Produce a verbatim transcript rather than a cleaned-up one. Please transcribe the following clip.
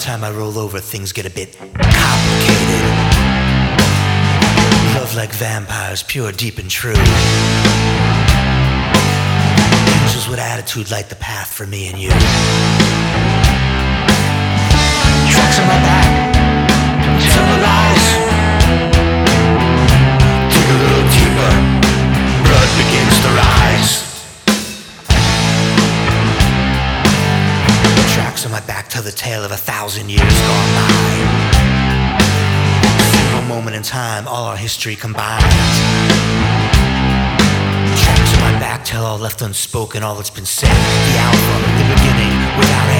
time I roll over, things get a bit complicated. Love like vampires, pure, deep, and true. Angels with attitude light the path for me and you. Tracks on my back, tell the lies. Dig a little deeper, blood begins to rise. Tracks on my back tell the tale of a thousand years gone by. A single moment in time, all our history combined. Tracks on my back tell all left unspoken, all that's been said. The alpha, the beginning, without end.